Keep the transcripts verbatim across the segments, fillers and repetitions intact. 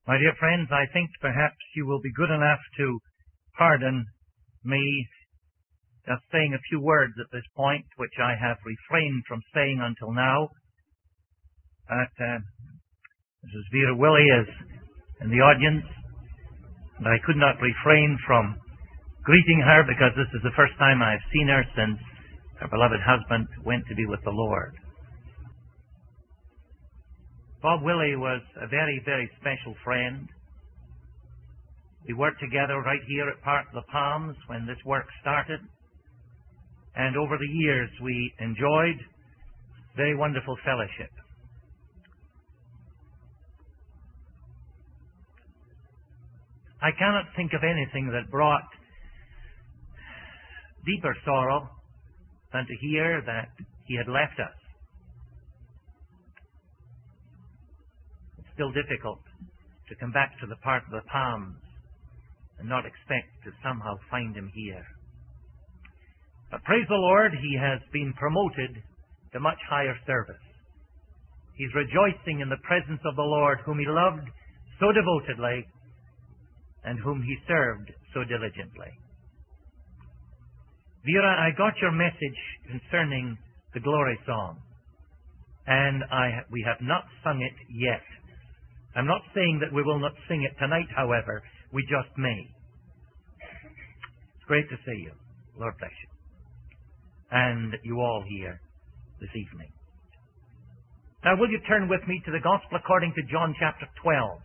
My dear friends, I think perhaps you will be good enough to pardon me just saying a few words at this point, which I have refrained from saying until now. But uh, Missus Vera Willie is in the audience, and I could not refrain from greeting her because this is the first time I've seen her since her beloved husband went to be with the Lord. Bob Willie was a very, very special friend. We worked together right here at Park of the Palms when this work started. And over the years we enjoyed very wonderful fellowship. I cannot think of anything that brought deeper sorrow than to hear that he had left us. Still difficult to come back to the Park of the Palms and not expect to somehow find him here. But praise the Lord, he has been promoted to much higher service. He's rejoicing in the presence of the Lord, whom he loved so devotedly and whom he served so diligently. Vera, I got your message concerning the Glory Song, and I, we have not sung it yet. I'm not saying that we will not sing it tonight, however. We just may. It's great to see you. Lord bless you. And you all here this evening. Now, will you turn with me to the Gospel according to John chapter twelve?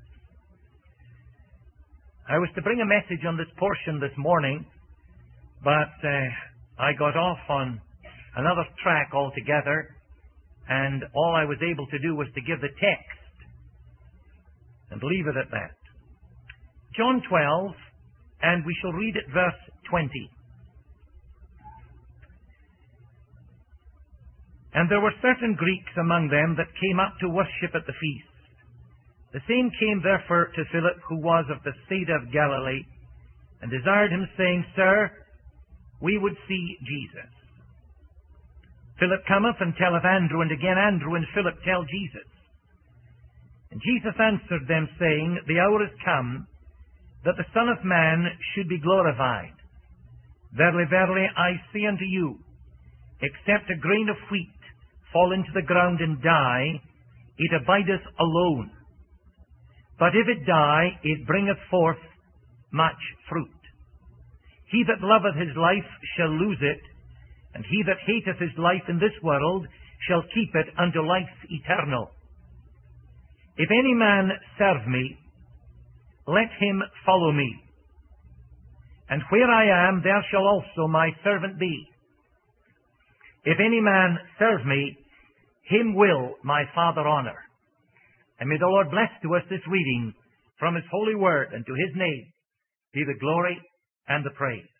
I was to bring a message on this portion this morning, but uh, I got off on another track altogether, and all I was able to do was to give the text and leave it at that. John twelve, and we shall read at verse twenty. And there were certain Greeks among them that came up to worship at the feast. The same came therefore to Philip, who was of the state of Galilee, and desired him, saying, Sir, we would see Jesus. Philip cometh and telleth Andrew, and again Andrew and Philip tell Jesus. And Jesus answered them, saying, The hour is come that the Son of Man should be glorified. Verily, verily, I say unto you, except a grain of wheat fall into the ground and die, it abideth alone. But if it die, it bringeth forth much fruit. He that loveth his life shall lose it, and he that hateth his life in this world shall keep it unto life eternal. If any man serve me, let him follow me. And where I am, there shall also my servant be. If any man serve me, him will my Father honor. And may the Lord bless to us this reading from his holy word, and to his name be the glory and the praise.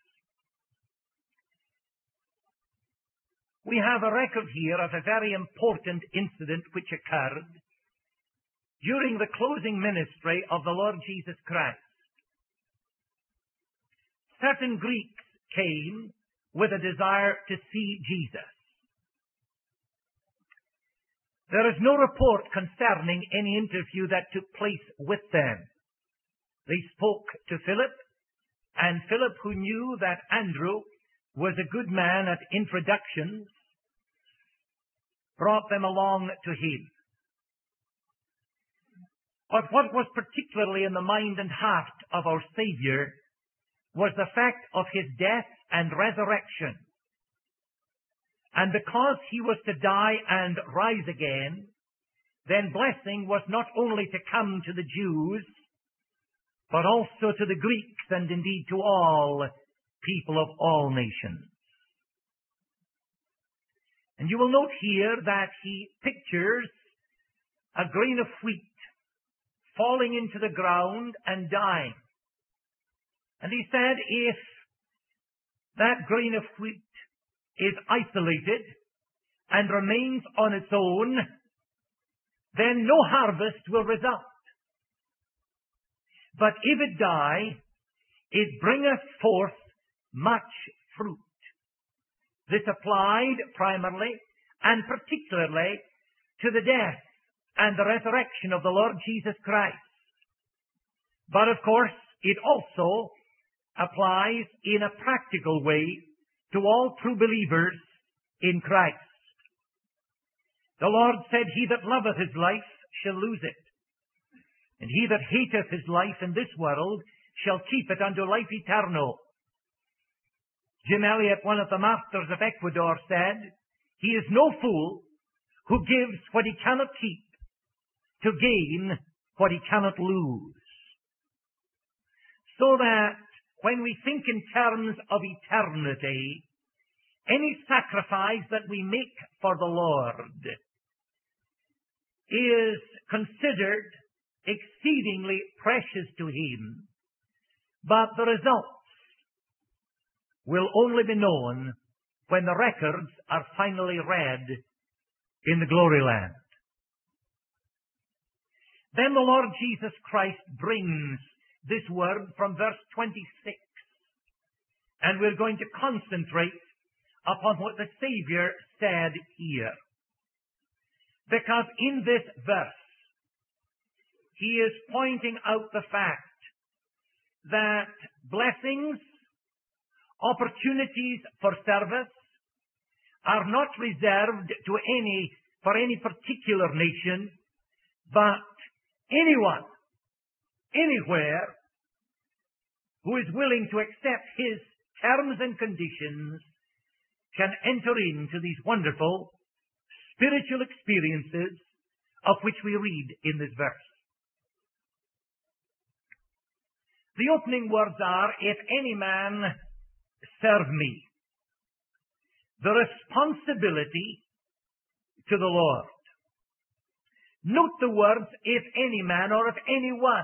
We have a record here of a very important incident which occurred during the closing ministry of the Lord Jesus Christ. Certain Greeks came with a desire to see Jesus. There is no report concerning any interview that took place with them. They spoke to Philip, and Philip, who knew that Andrew was a good man at introductions, brought them along to him. But what was particularly in the mind and heart of our Savior was the fact of his death and resurrection. And because he was to die and rise again, then blessing was not only to come to the Jews, but also to the Greeks, and indeed to all people of all nations. And you will note here that he pictures a grain of wheat falling into the ground and dying. And he said, if that grain of wheat is isolated and remains on its own, then no harvest will result. But if it die, it bringeth forth much fruit. This applied primarily and particularly to the death and the resurrection of the Lord Jesus Christ. But of course, it also applies in a practical way to all true believers in Christ. The Lord said, "He that loveth his life shall lose it, and he that hateth his life in this world shall keep it unto life eternal." Jim Elliot, one of the masters of Ecuador, said, "He is no fool who gives what he cannot keep to gain what he cannot lose." So that when we think in terms of eternity, any sacrifice that we make for the Lord is considered exceedingly precious to Him, but the results will only be known when the records are finally read in the glory land. Then the Lord Jesus Christ brings this word from verse twenty-six, and we're going to concentrate upon what the Savior said here. Because in this verse, He is pointing out the fact that blessings, opportunities for service are not reserved to any, for any particular nation, but anyone, anywhere, who is willing to accept His terms and conditions can enter into these wonderful spiritual experiences of which we read in this verse. The opening words are, "If any man serve me." The responsibility to the Lord. Note the words, "if any man," or "if anyone."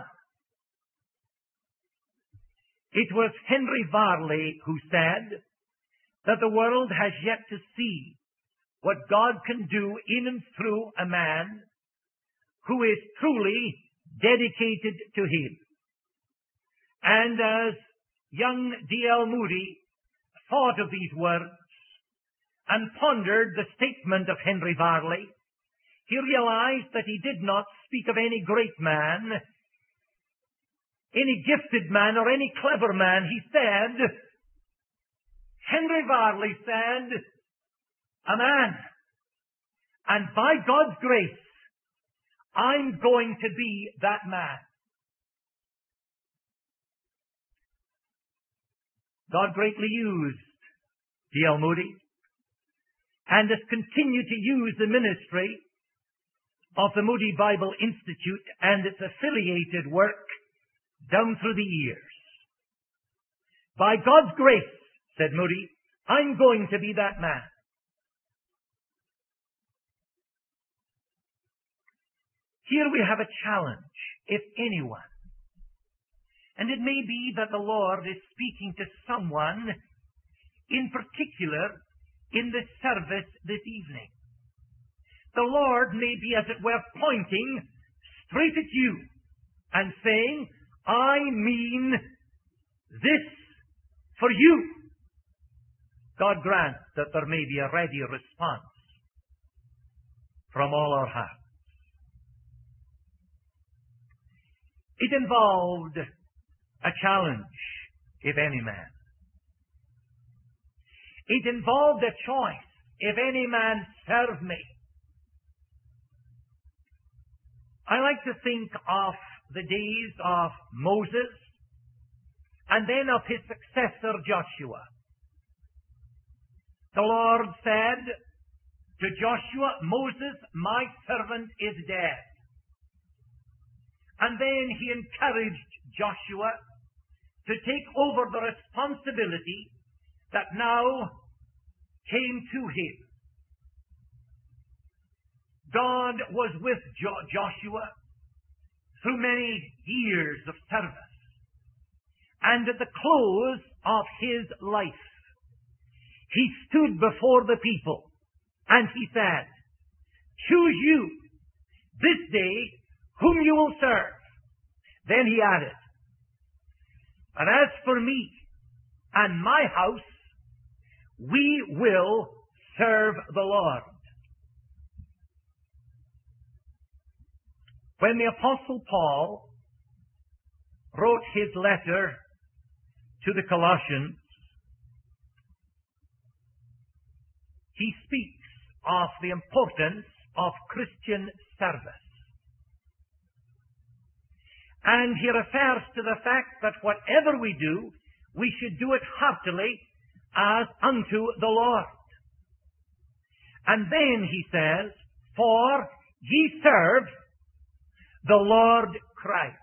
It was Henry Varley who said that the world has yet to see what God can do in and through a man who is truly dedicated to Him. And as young D L Moody thought of these words and pondered the statement of Henry Varley, he realized that he did not speak of any great man, any gifted man, or any clever man. He said, Henry Varley said, "A man. And by God's grace, I'm going to be that man." God greatly used D L Moody and has continued to use the ministry of the Moody Bible Institute and its affiliated work down through the years. "By God's grace," said Moody, "I'm going to be that man." Here we have a challenge, if anyone. And it may be that the Lord is speaking to someone in particular in this service this evening. The Lord may be, as it were, pointing straight at you and saying, "I mean this for you." God grant that there may be a ready response from all our hearts. It involved a challenge, if any man. It involved a choice, "If any man serve me." I like to think of the days of Moses and then of his successor Joshua. The Lord said to Joshua, "Moses, my servant, is dead." And then He encouraged Joshua to take over the responsibility that now came to him. God was with jo- Joshua through many years of service. And at the close of his life, he stood before the people and he said, "Choose you this day whom you will serve." Then he added, "But as for me and my house, we will serve the Lord." When the Apostle Paul wrote his letter to the Colossians, he speaks of the importance of Christian service. And he refers to the fact that whatever we do, we should do it heartily as unto the Lord. And then he says, for ye serve the Lord Christ.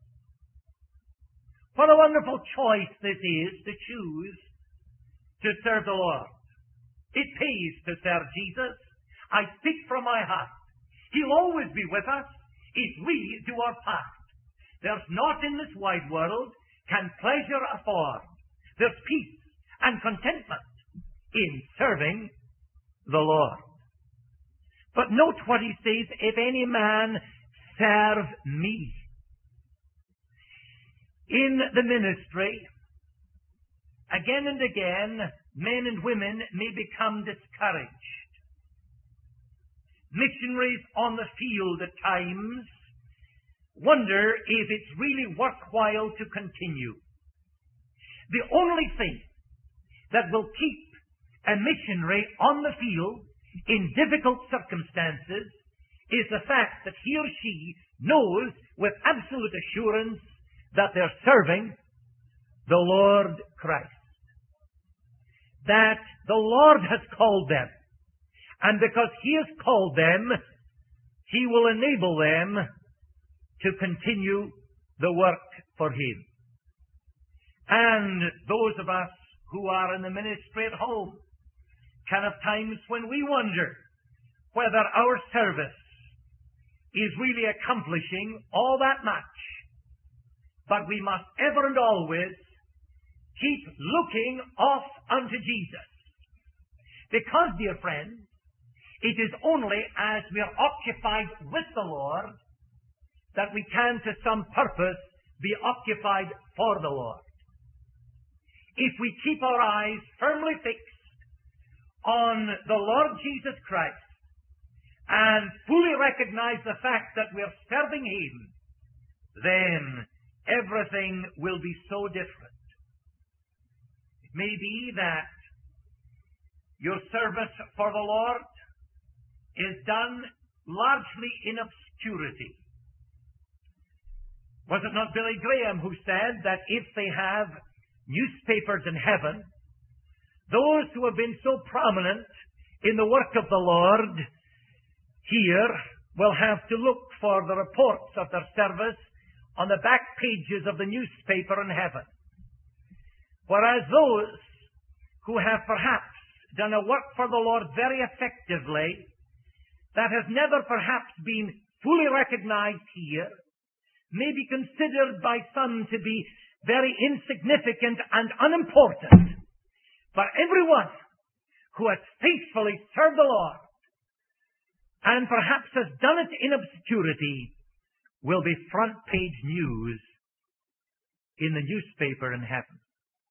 What a wonderful choice this is, to choose to serve the Lord. It pays to serve Jesus. I speak from my heart. He'll always be with us if we do our part. There's naught in this wide world can pleasure afford. There's peace and contentment in serving the Lord. But note what he says, if any man serve me. In the ministry, again and again, men and women may become discouraged. Missionaries on the field at times wonder if it's really worthwhile to continue. The only thing that will keep a missionary on the field in difficult circumstances is the fact that he or she knows with absolute assurance that they're serving the Lord Christ. That the Lord has called them. And because He has called them, He will enable them to continue the work for Him. And those of us who are in the ministry at home can have times when we wonder whether our service is really accomplishing all that much. But we must ever and always keep looking off unto Jesus. Because, dear friends, it is only as we are occupied with the Lord that we can to some purpose be occupied for the Lord. If we keep our eyes firmly fixed on the Lord Jesus Christ and fully recognize the fact that we are serving Him, then everything will be so different. It may be that your service for the Lord is done largely in obscurity. Was it not Billy Graham who said that if they have newspapers in heaven, those who have been so prominent in the work of the Lord here will have to look for the reports of their service on the back pages of the newspaper in heaven. Whereas those who have perhaps done a work for the Lord very effectively, that has never perhaps been fully recognized here, may be considered by some to be very insignificant and unimportant. But everyone who has faithfully served the Lord and perhaps has done it in obscurity will be front page news in the newspaper in heaven.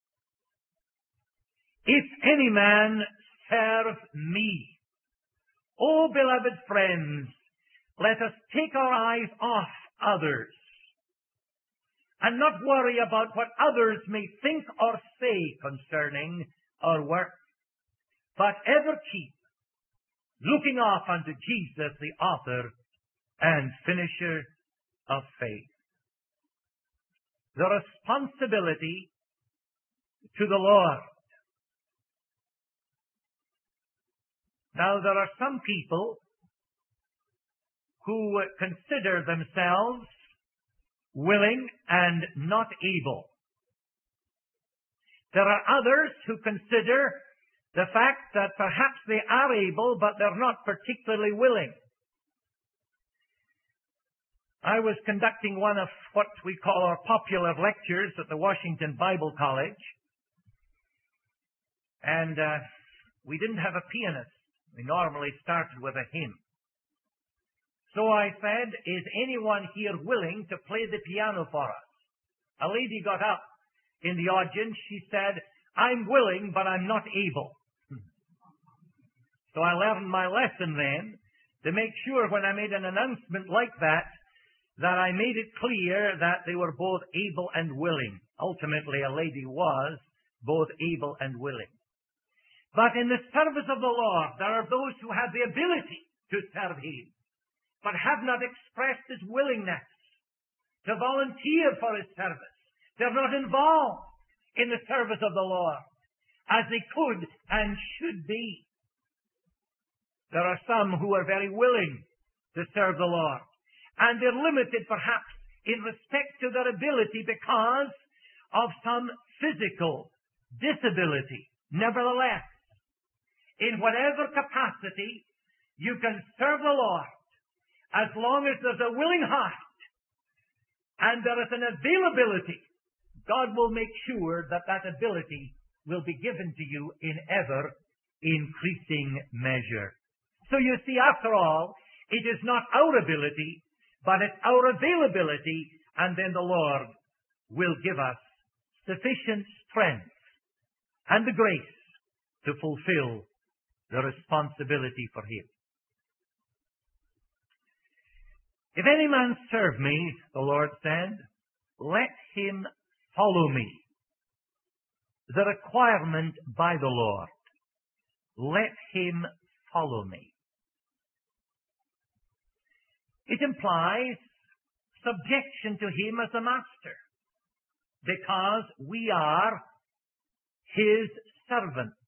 If any man serve me, oh, beloved friends, let us take our eyes off others and not worry about what others may think or say concerning our work, but ever keep looking off unto Jesus, the author and finisher of faith. The responsibility to the Lord. Now, there are some people who consider themselves willing and not able. There are others who consider the fact that perhaps they are able, but they're not particularly willing. I was conducting one of what we call our popular lectures at the Washington Bible College, and uh, we didn't have a pianist. We normally started with a hymn. So I said, is anyone here willing to play the piano for us? A lady got up in the audience. She said, I'm willing, but I'm not able. So I learned my lesson then to make sure when I made an announcement like that, that I made it clear that they were both able and willing. Ultimately, a lady was both able and willing. But in the service of the Lord, there are those who have the ability to serve Him, but have not expressed His willingness to volunteer for His service. They're not involved in the service of the Lord as they could and should be. There are some who are very willing to serve the Lord, and they're limited perhaps in respect to their ability because of some physical disability. Nevertheless, in whatever capacity, you can serve the Lord as long as there's a willing heart and there is an availability. God will make sure that that ability will be given to you in ever increasing measure. So you see, after all, it is not our ability, but it's our availability, and then the Lord will give us sufficient strength and the grace to fulfill the responsibility for Him. If any man serve me, the Lord said, let him follow me. The requirement by the Lord. Let him follow me. It implies subjection to Him as a master, because we are His servants.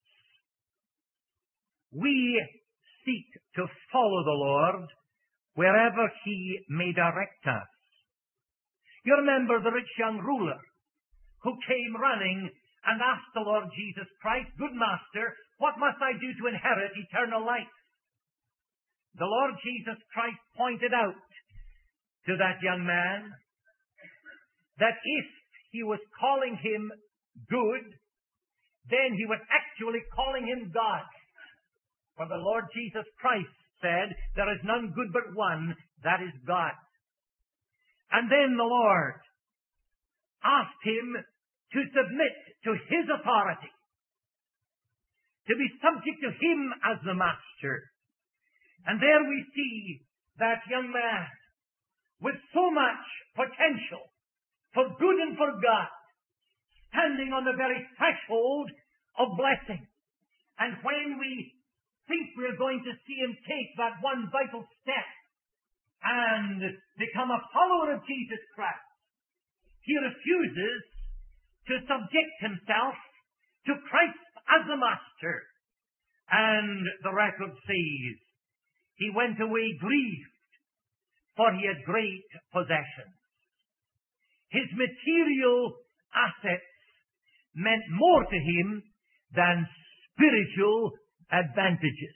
We seek to follow the Lord wherever He may direct us. You remember the rich young ruler who came running and asked the Lord Jesus Christ, "Good Master, what must I do to inherit eternal life?" The Lord Jesus Christ pointed out to that young man that if he was calling him good, then he was actually calling him God. For the Lord Jesus Christ said, there is none good but one, that is God. And then the Lord asked him to submit to His authority, to be subject to Him as the master. And there we see that young man with so much potential for good and for God, standing on the very threshold of blessing. And when we think we're going to see him take that one vital step and become a follower of Jesus Christ, he refuses to subject himself to Christ as the master. And the record says, he went away grieved, for he had great possessions. His material assets meant more to him than spiritual advantages.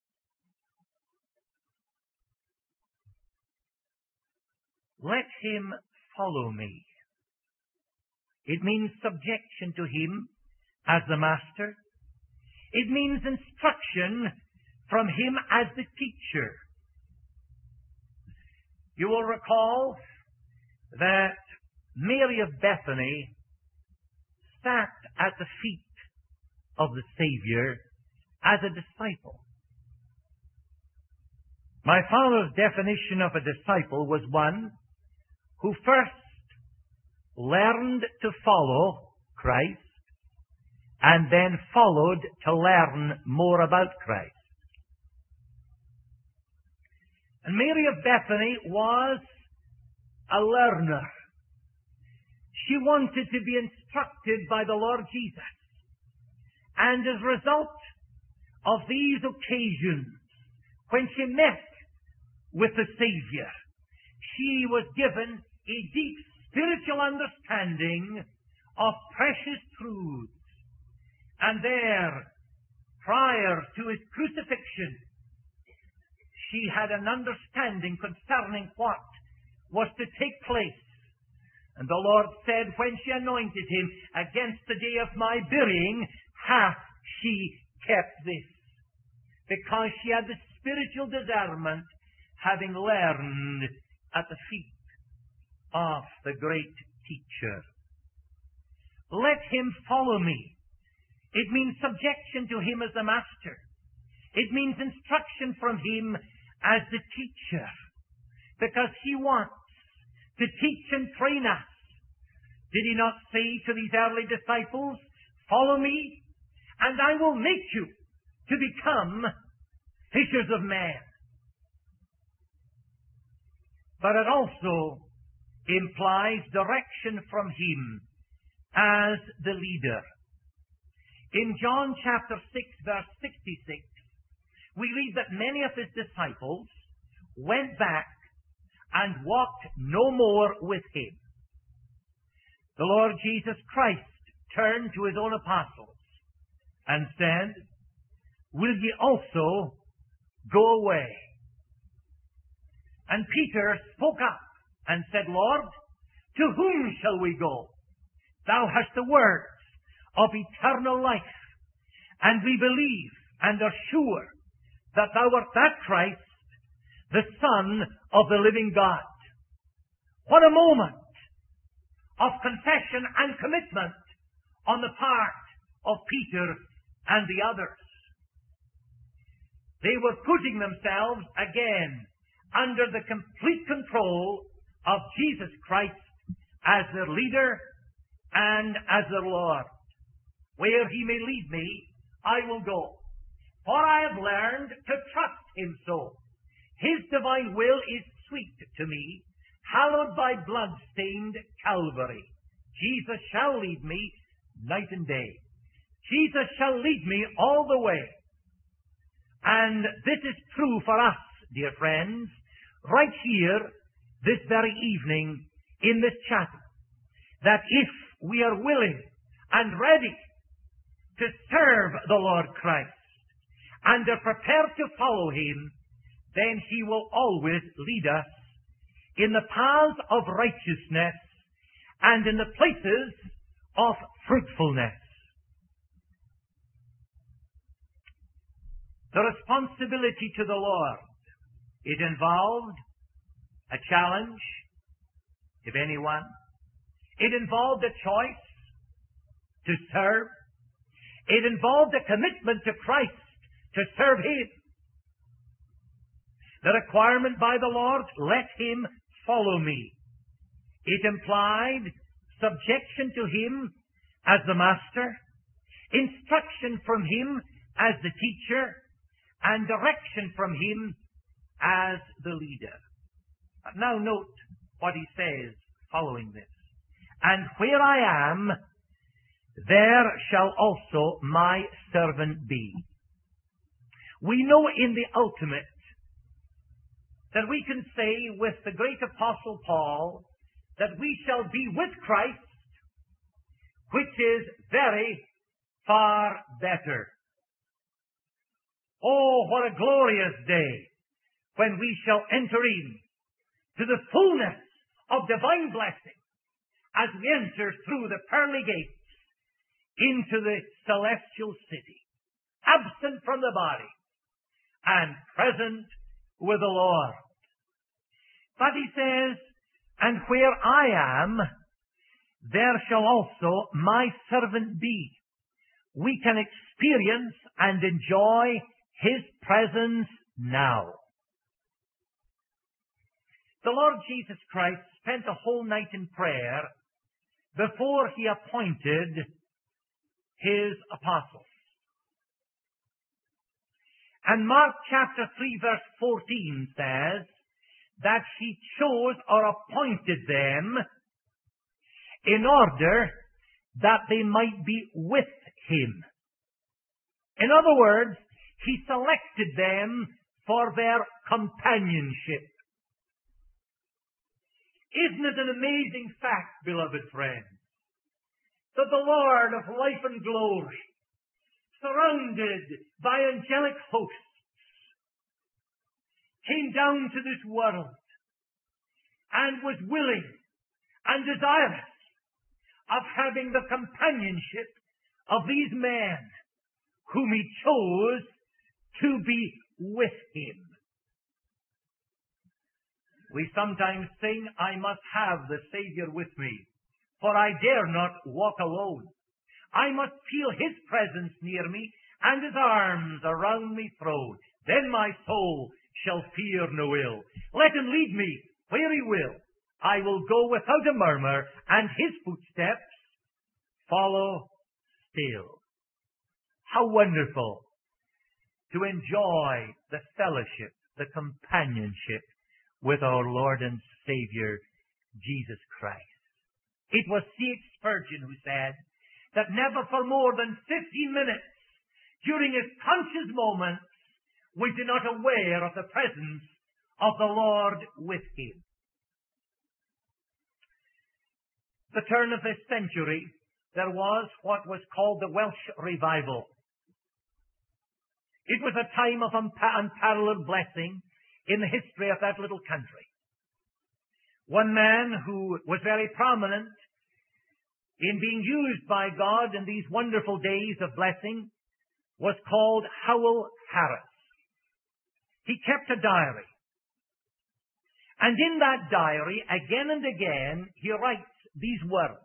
Let him follow me. It means subjection to Him as the master. It means instruction from Him as the teacher. You will recall that Mary of Bethany sat at the feet of the Savior as a disciple. My father's definition of a disciple was one who first learned to follow Christ and then followed to learn more about Christ. And Mary of Bethany was a learner. She wanted to be instructed by the Lord Jesus. And as a result of these occasions, when she met with the Savior, she was given a deep spiritual understanding of precious truths. And there, prior to His crucifixion, she had an understanding concerning what was to take place. And the Lord said, when she anointed Him, against the day of my burying, hath she kept this. Because she had the spiritual discernment, having learned at the feet of the great teacher. Let him follow me. It means subjection to Him as the master. It means instruction from Him as the teacher. Because He wants to teach and train us. Did he not say to these early disciples, "Follow me, and I will make you to become fishers of men"? But it also implies direction from him as the leader. In John chapter six, verse sixty-six, we read that many of his disciples went back and walked no more with him. The Lord Jesus Christ turned to his own apostles and said, "Will ye also go away?" And Peter spoke up and said, "Lord, to whom shall we go? Thou hast the words of eternal life, and we believe and are sure that thou art that Christ, the Son of the living God." What a moment of confession and commitment on the part of Peter and the others. They were putting themselves again under the complete control of Jesus Christ as their leader and as their Lord. Where he may lead me, I will go, for I have learned to trust him so. His divine will is sweet to me, hallowed by blood-stained Calvary. Jesus shall lead me night and day. Jesus shall lead me all the way. And this is true for us, dear friends, right here, this very evening, in this chapel, that if we are willing and ready to serve the Lord Christ and are prepared to follow him, then he will always lead us in the paths of righteousness and in the places of fruitfulness. The responsibility to the Lord, it involved a challenge, if anyone. It involved a choice to serve. It involved a commitment to Christ to serve him. The requirement by the Lord, "Let him follow me." It implied subjection to him as the master, instruction from him as the teacher, and direction from him as the leader. But now note what he says following this. "And where I am, there shall also my servant be." We know in the ultimate that we can say with the great apostle Paul that we shall be with Christ, which is very far better. Oh, what a glorious day when we shall enter in to the fullness of divine blessing as we enter through the pearly gates into the celestial city, absent from the body and present with the Lord. But he says, "And where I am, there shall also my servant be." We can experience and enjoy his presence now. The Lord Jesus Christ spent a whole night in prayer before he appointed his apostles. And Mark chapter three verse fourteen says that he chose or appointed them in order that they might be with him. In other words, he selected them for their companionship. Isn't it an amazing fact, beloved friends, that the Lord of life and glory, surrounded by angelic hosts, came down to this world and was willing and desirous of having the companionship of these men whom he chose to be with him. We sometimes sing, "I must have the Savior with me, for I dare not walk alone. I must feel his presence near me and his arms around me thrown. Then my soul shall fear no ill. Let him lead me where he will, I will go without a murmur, and his footsteps follow still. How wonderful to enjoy the fellowship, the companionship with our Lord and Savior, Jesus Christ. It was C H Spurgeon who said that never for more than fifteen minutes during his conscious moments was he not aware of the presence of the Lord with him. The turn of this century, there was what was called the Welsh Revival. It was a time of unparalleled blessing in the history of that little country. One man who was very prominent in being used by God in these wonderful days of blessing was called Howell Harris. He kept a diary. And in that diary, again and again, he writes these words.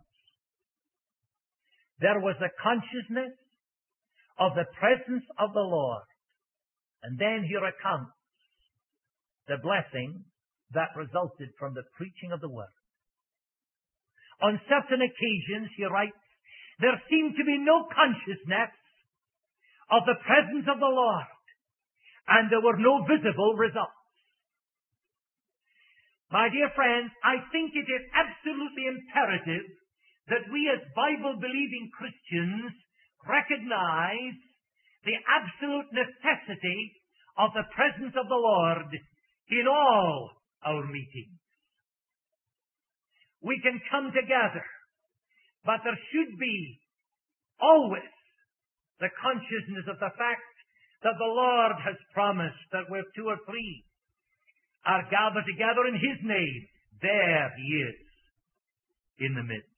There was a consciousness of the presence of the Lord. And then he recounts the blessing that resulted from the preaching of the Word. On certain occasions, he writes, there seemed to be no consciousness of the presence of the Lord, and there were no visible results. My dear friends, I think it is absolutely imperative that we as Bible-believing Christians recognize the absolute necessity of the presence of the Lord in all our meetings. We can come together, but there should be always the consciousness of the fact that the Lord has promised that where two or three are gathered together in His name, there He is in the midst.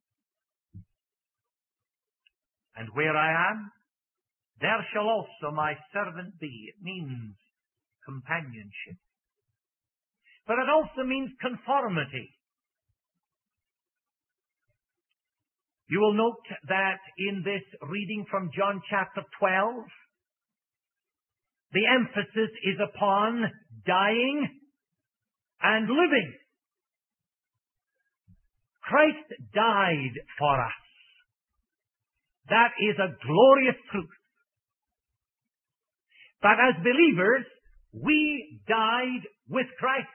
And where I am, there shall also my servant be. It means companionship. But it also means conformity. You will note that in this reading from John chapter twelve, the emphasis is upon dying and living. Christ died for us. That is a glorious truth. But as believers, we died with Christ.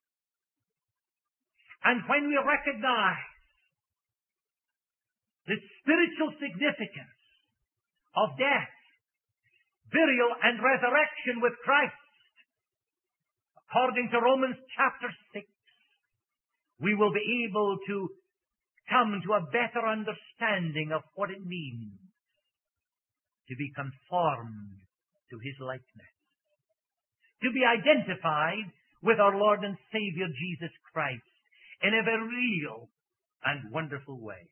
And when we recognize the spiritual significance of death, burial, and resurrection with Christ, according to Romans chapter six, we will be able to come to a better understanding of what it means to be conformed to His likeness, to be identified with our Lord and Savior Jesus Christ in a very real and wonderful way.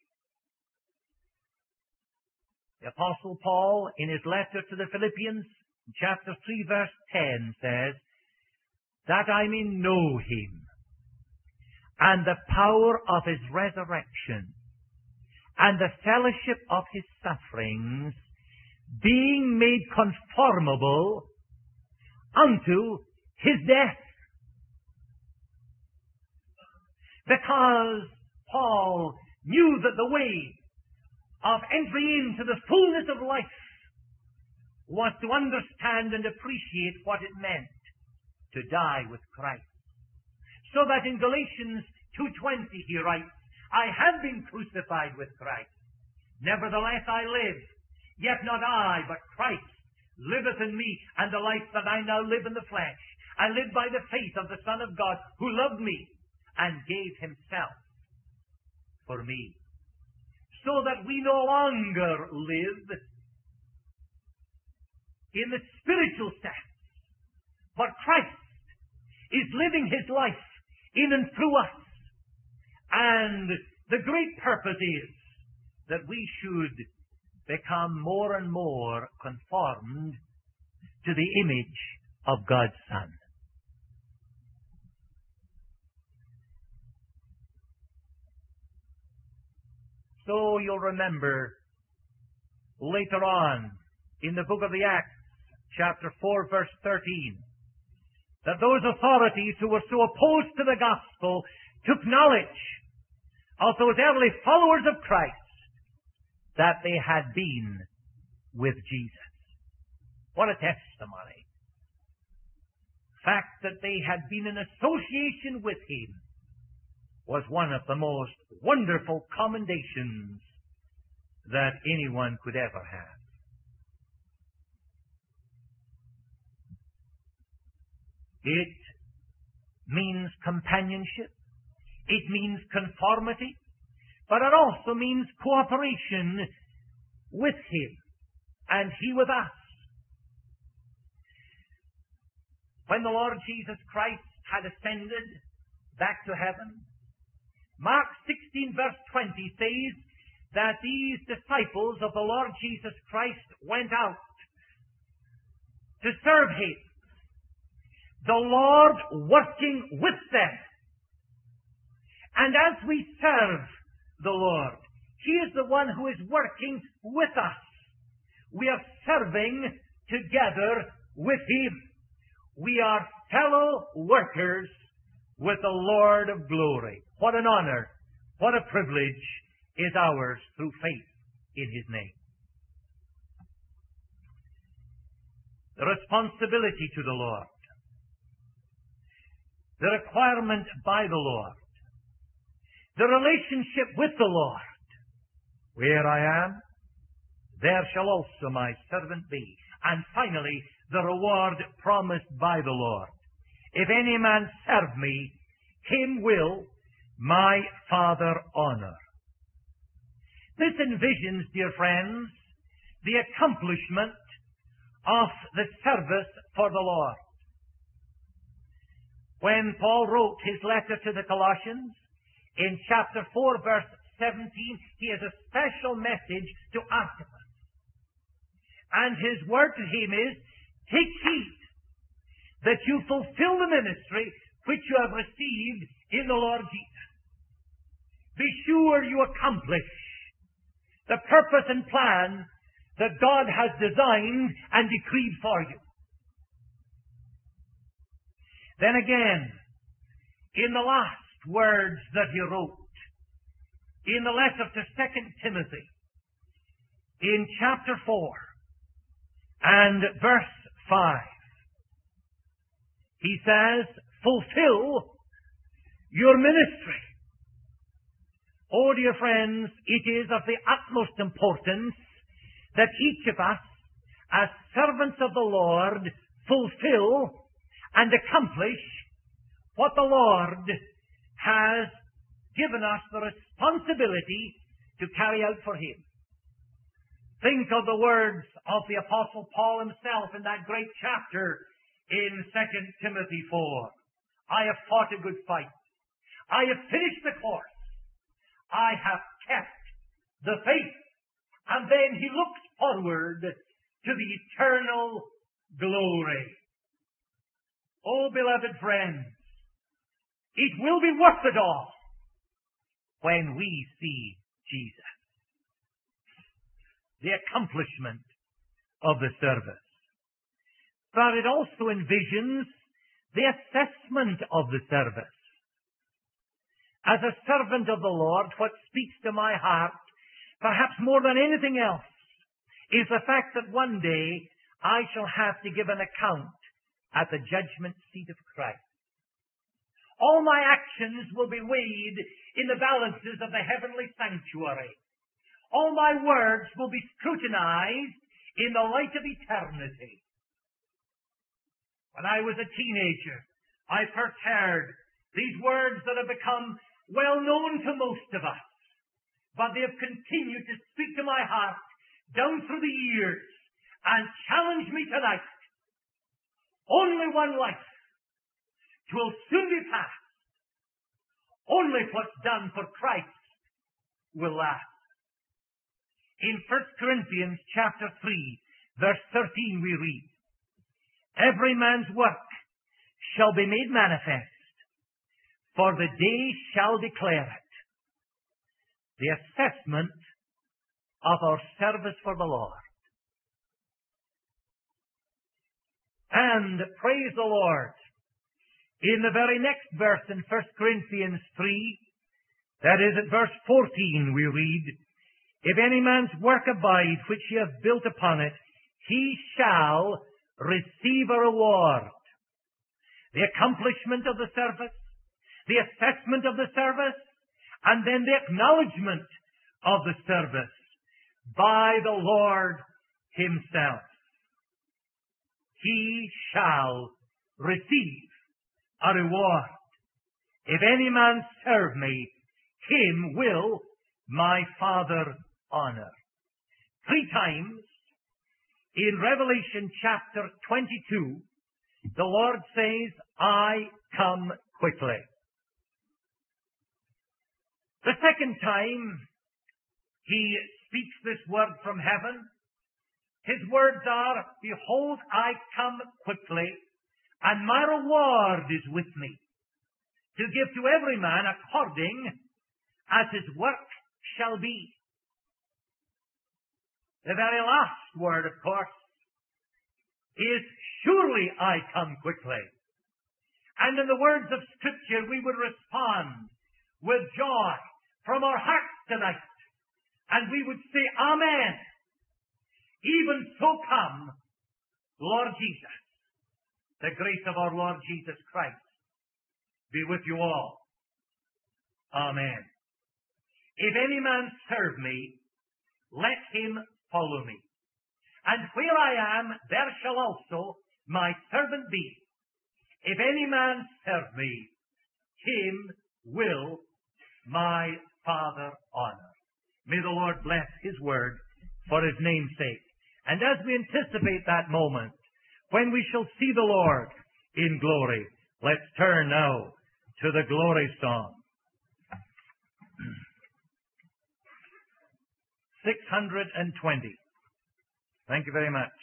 The Apostle Paul, in his letter to the Philippians, chapter three, verse ten, says, that I may know Him and the power of His resurrection and the fellowship of His sufferings, being made conformable unto His death. Because Paul knew that the way of entry into the fullness of life was to understand and appreciate what it meant to die with Christ. So that in Galatians two twenty he writes, I have been crucified with Christ. Nevertheless I live, yet not I, but Christ liveth in me, and the life that I now live in the flesh, I live by the faith of the Son of God, who loved me and gave Himself for me. So that we no longer live in the spiritual sense, but Christ is living His life in and through us. And the great purpose is that we should become more and more conformed to the image of God's Son. So you'll remember later on in the book of the Acts, chapter four, verse thirteen, that those authorities who were so opposed to the gospel took knowledge of those early followers of Christ that they had been with Jesus. What a testimony. The fact that they had been in association with Him was one of the most wonderful commendations that anyone could ever have. It means companionship. It means conformity. But it also means cooperation with Him and He with us. When the Lord Jesus Christ had ascended back to heaven, Mark sixteen verse twenty says that these disciples of the Lord Jesus Christ went out to serve Him, the Lord working with them. And as we serve the Lord, He is the one who is working with us. We are serving together with Him. We are fellow workers with the Lord of glory. What an honor, what a privilege is ours through faith in His name. The responsibility to the Lord, the requirement by the Lord, the relationship with the Lord. Where I am, there shall also my servant be. And finally, the reward promised by the Lord. If any man serve me, him will my Father honor. This envisions, dear friends, the accomplishment of the service for the Lord. When Paul wrote his letter to the Colossians, in chapter four, verse seventeen, he has a special message to Archippus. And his word to him is, take heed that you fulfill the ministry which you have received in the Lord Jesus. Be sure you accomplish the purpose and plan that God has designed and decreed for you. Then again, in the last words that he wrote, in the letter to Second Timothy, in chapter four and verse five, he says, fulfill your ministry. Oh, dear friends, it is of the utmost importance that each of us, as servants of the Lord, fulfill and accomplish what the Lord has given us the responsibility to carry out for Him. Think of the words of the Apostle Paul himself in that great chapter in Second Timothy four. I have fought a good fight. I have finished the course. I have kept the faith. And then he looks forward to the eternal glory. Oh, beloved friends, it will be worth it all when we see Jesus. The accomplishment of the service. But it also envisions the assessment of the service. As a servant of the Lord, what speaks to my heart, perhaps more than anything else, is the fact that one day I shall have to give an account at the judgment seat of Christ. All my actions will be weighed in the balances of the heavenly sanctuary. All my words will be scrutinized in the light of eternity. When I was a teenager, I first heard these words that have become well known to most of us, but they have continued to speak to my heart down through the years and challenge me tonight. Only one life. 'Twill soon be past. Only what's done for Christ will last. In First Corinthians chapter three, verse thirteen, we read, every man's work shall be made manifest, for the day shall declare it. The assessment of our service for the Lord. And praise the Lord, In the very next verse in First Corinthians three, that is at verse fourteen, we read, "If any man's work abide, which he hath built upon it, he shall receive a reward." The accomplishment of the service, the assessment of the service, and then the acknowledgement of the service by the Lord Himself. He shall receive a reward. If any man serve me, him will my Father honor. Three times in Revelation chapter twenty-two, the Lord says, "I come quickly." The second time He speaks this word from heaven, His words are, "Behold, I come quickly, and my reward is with me, to give to every man according as his work shall be." The very last word, of course, is, "Surely I come quickly." And in the words of Scripture, we would respond with joy from our hearts tonight, and we would say, "Amen. Even so come, Lord Jesus." The grace of our Lord Jesus Christ be with you all. Amen. "If any man serve me, let him follow me. And where I am, there shall also my servant be. If any man serve me, him will my Father honor." May the Lord bless His word for His name's sake. And as we anticipate that moment, when we shall see the Lord in glory, let's turn now to the glory song. six hundred twenty. Thank you very much.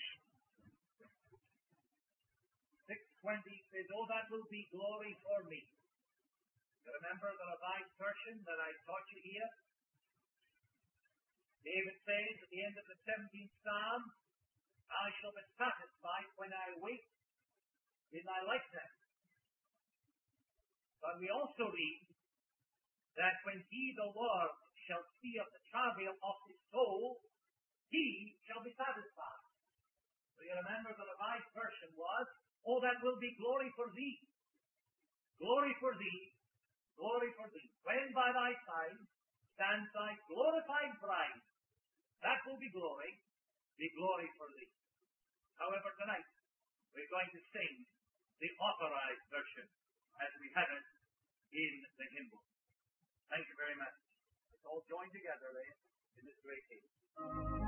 six twenty says, "Oh, that will be glory for me." You remember the Revised Version that I taught you here? David says at the end of the seventeenth Psalm, "I shall be satisfied when I wait in thy likeness." But we also read that when he, the Lord, shall see of the travail of his soul, he shall be satisfied. So you remember the Revised Version was, "Oh, that will be glory for thee. Glory for thee. Glory for thee. When by thy side stands thy glorified bride, that will be glory. Be glory for thee." However, tonight we're going to sing the Authorized Version as we have it in the hymn book. Thank you very much. Let's all join together then in this great hymn.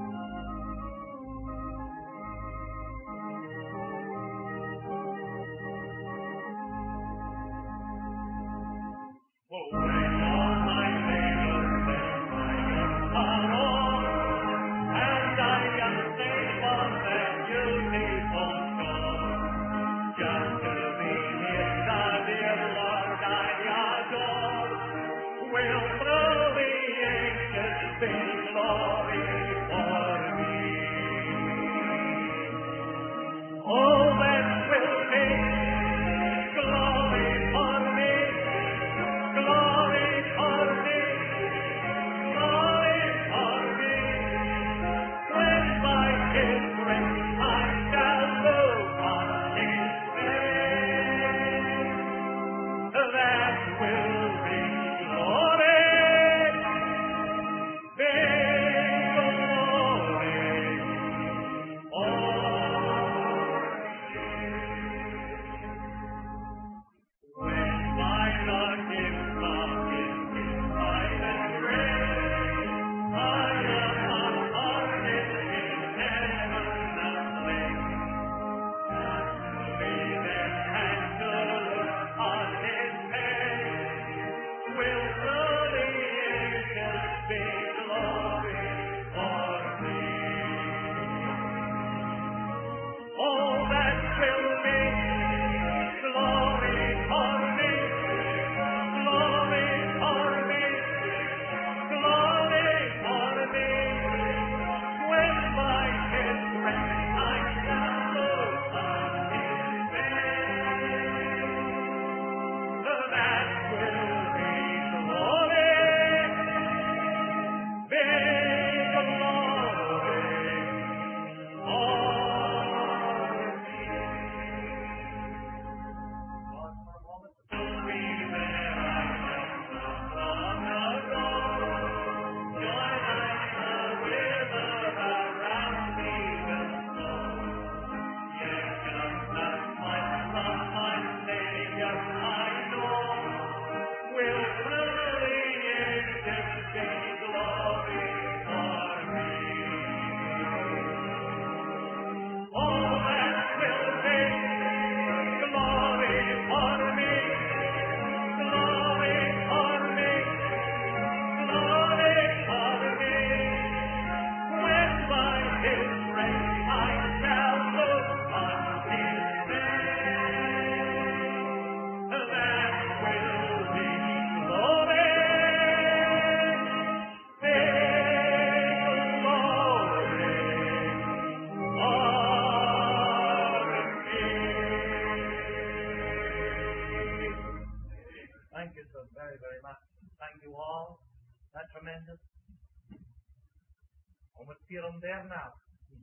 Oh, when all my labors and my years are o'er, and I am safe on that beautiful shore, just to be near the dear Lord I adore, will through the ages be glory Thank you all. That's tremendous. Almost feel them there now.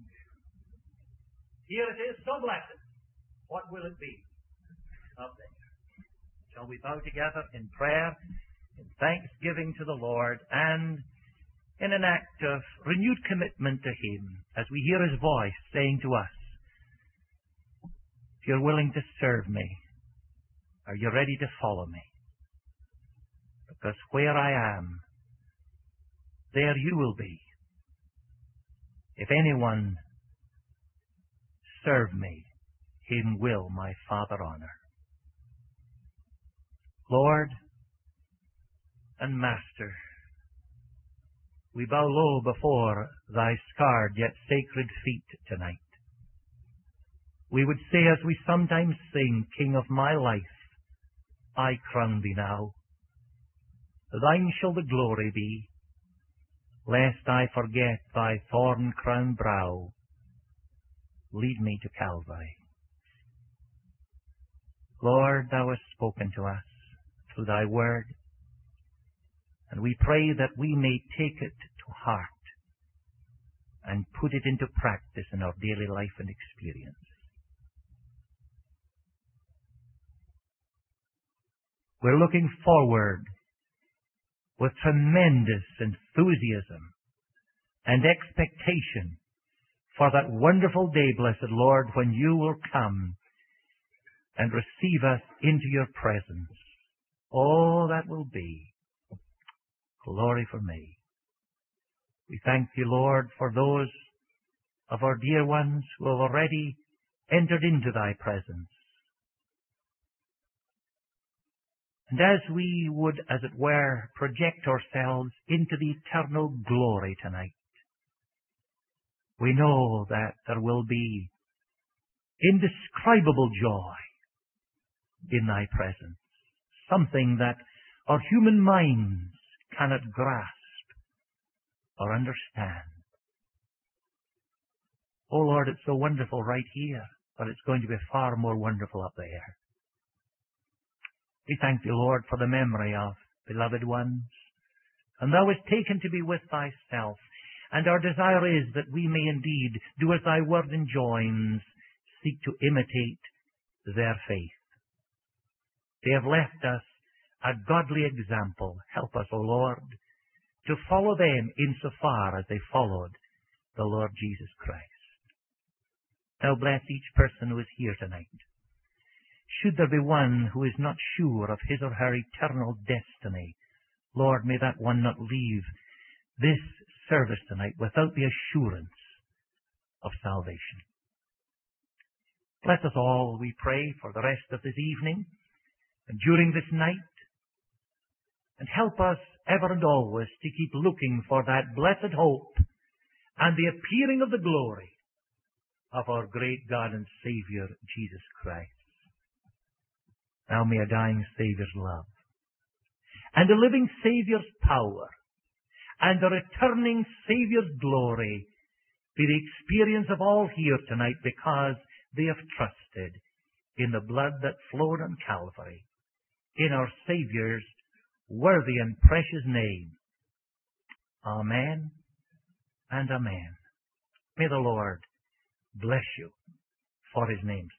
Here it is, so blessed. What will it be? Up there. Shall we bow together in prayer, in thanksgiving to the Lord, and in an act of renewed commitment to Him as we hear His voice saying to us, if you're willing to serve me, are you ready to follow me? Because where I am, there you will be. If anyone serve me, him will my Father honor. Lord and Master, we bow low before thy scarred yet sacred feet tonight. We would say as we sometimes sing, King of my life, I crown thee now. Thine shall the glory be, lest I forget thy thorn-crowned brow. Lead me to Calvary. Lord, thou hast spoken to us through thy word, and we pray that we may take it to heart and put it into practice in our daily life and experience. We're looking forward with tremendous enthusiasm and expectation for that wonderful day, blessed Lord, when you will come and receive us into your presence. Oh, that will be glory for me. We thank you, Lord, for those of our dear ones who have already entered into thy presence. And as we would, as it were, project ourselves into the eternal glory tonight, we know that there will be indescribable joy in thy presence, something that our human minds cannot grasp or understand. Oh Lord, it's so wonderful right here, but it's going to be far more wonderful up there. We thank thee, Lord, for the memory of beloved ones, and thou hast taken to be with thyself, and our desire is that we may indeed do as thy word enjoins, seek to imitate their faith. They have left us a godly example. Help us, O Lord, to follow them insofar as they followed the Lord Jesus Christ. Now bless each person who is here tonight. Should there be one who is not sure of his or her eternal destiny, Lord, may that one not leave this service tonight without the assurance of salvation. Bless us all, we pray, for the rest of this evening and during this night, and help us ever and always to keep looking for that blessed hope and the appearing of the glory of our great God and Savior, Jesus Christ. Now may a dying Saviour's love, and a living Saviour's power, and a returning Saviour's glory be the experience of all here tonight, because they have trusted in the blood that flowed on Calvary, in our Saviour's worthy and precious name. Amen and amen. May the Lord bless you for his name's sake.